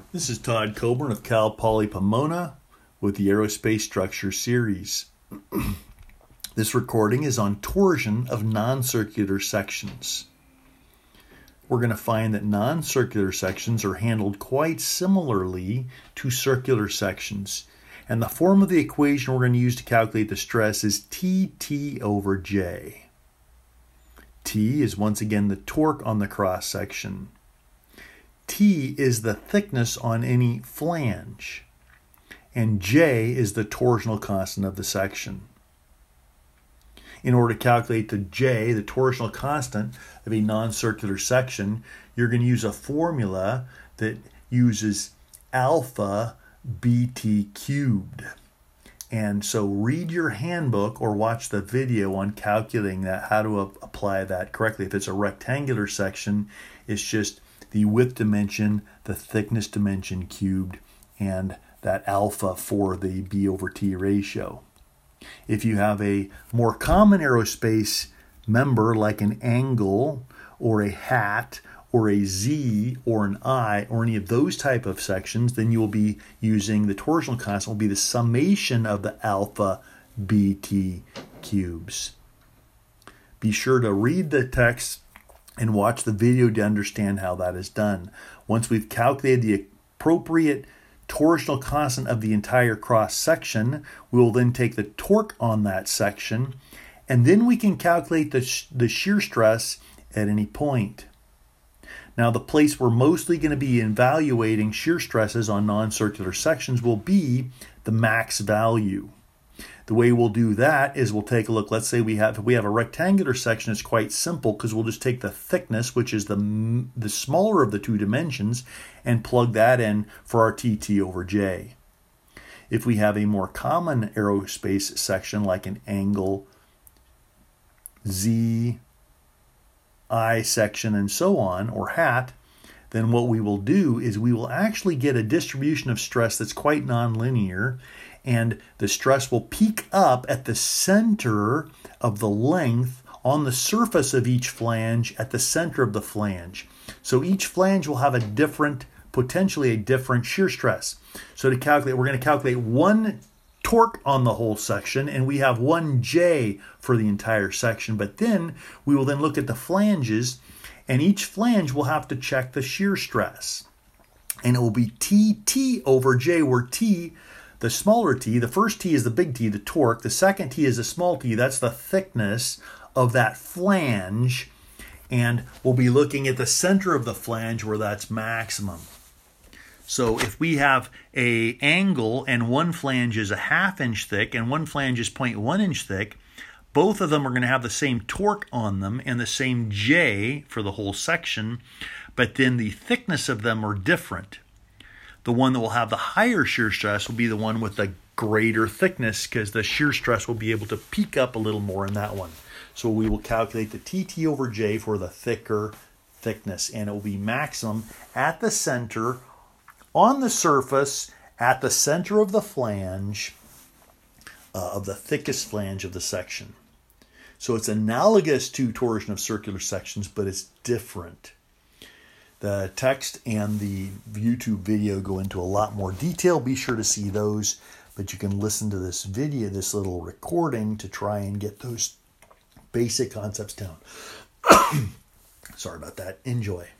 This is Todd Coburn of Cal Poly Pomona with the Aerospace Structure Series. This recording is on torsion of non-circular sections. We're going to find that non-circular sections are handled quite similarly to circular sections. And the form of the equation we're going to use to calculate the stress is Tt over J. T is once again the torque on the cross section. T is the thickness on any flange, and J is the torsional constant of the section. In order to calculate the J, the torsional constant of a non-circular section, you're going to use a formula that uses alpha BT cubed. And so read your handbook or watch the video on calculating that, how to apply that correctly. If it's a rectangular section, it's just the width dimension, the thickness dimension cubed, and that alpha for the B over T ratio. If you have a more common aerospace member like an angle or a hat or a Z or an I or any of those type of sections, then you will be using the torsional constant will be the summation of the alpha BT cubes. Be sure to read the text and watch the video to understand how that is done. Once we've calculated the appropriate torsional constant of the entire cross section, we will then take the torque on that section, and then we can calculate the shear stress at any point. Now, the place we're mostly going to be evaluating shear stresses on non-circular sections will be the max value. The way we'll do that is we'll take a look. Let's say if we have a rectangular section, it's quite simple because we'll just take the thickness, which is the smaller of the two dimensions, and plug that in for our Tt over J. If we have a more common aerospace section like an angle, Z, I section, and so on, or hat, then what we will do is we will actually get a distribution of stress that's quite nonlinear, and the stress will peak up at the center of the length on the surface of each flange at the center of the flange. So each flange will have potentially a different shear stress. So to calculate, we're going to calculate one torque on the whole section, and we have one J for the entire section. But then we will then look at the flanges, and each flange will have to check the shear stress. And it will be Tt over J, where T, the smaller T, the first T is the big T, the torque. The second T is the small t, that's the thickness of that flange. And we'll be looking at the center of the flange where that's maximum. So if we have an angle and one flange is a 1/2 inch thick and one flange is 0.1 inch thick, both of them are going to have the same torque on them and the same J for the whole section, but then the thickness of them are different. The one that will have the higher shear stress will be the one with the greater thickness because the shear stress will be able to peak up a little more in that one. So we will calculate the Tt over J for the thicker thickness, and it will be maximum at the center, on the surface, at the center of the flange, of the thickest flange of the section. So it's analogous to torsion of circular sections, but it's different. The text and the YouTube video go into a lot more detail. Be sure to see those, but you can listen to this video, this little recording, to try and get those basic concepts down. Sorry about that. Enjoy.